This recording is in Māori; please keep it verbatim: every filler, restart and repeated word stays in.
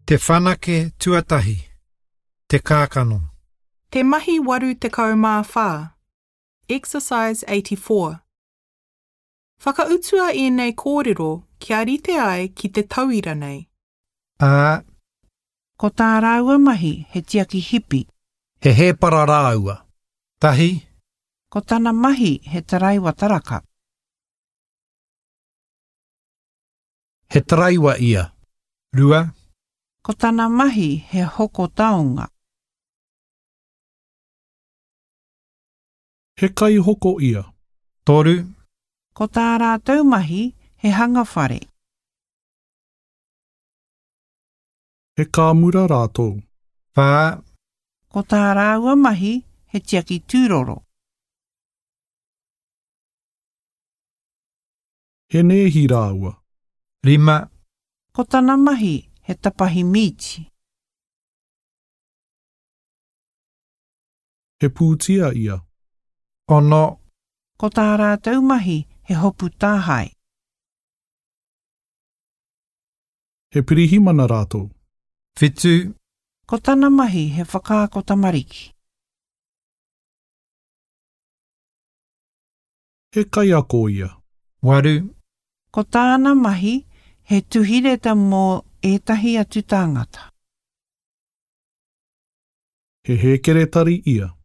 Te whanake tuatahi. Te kākano. Te mahi waru tekau mā whā. Exercise eighty-four. Whakautua e nei kōrero kia rite ai ki te tauira nei. Ā. Ko tā rāua mahi he tiaki hipi. He he para rāua. Tahi. Ko tāna mahi he taraiwa taraka. He taraiwa ia. Rua. Ko tāna mahi he hoko taonga. He kai hoko ia. Toru. Ko tā rātou mahi he hanga whare. He kāmura rātou. Whā. Ko tā rāua mahi he tiaki tūroro. He nehi rāua. Rima. Ko tāna mahi he tapahi mīti. He pūtia ia. Ono. Ko tā rātou mahi he hopu tāhai. He pirihimana rātou. Whitu. Ko tāna mahi he whakaako tamariki. He kai ako ia. Waru. Ko tāna mahi he tuhireta mō ētahi atu tāngata. He hekeretari ia.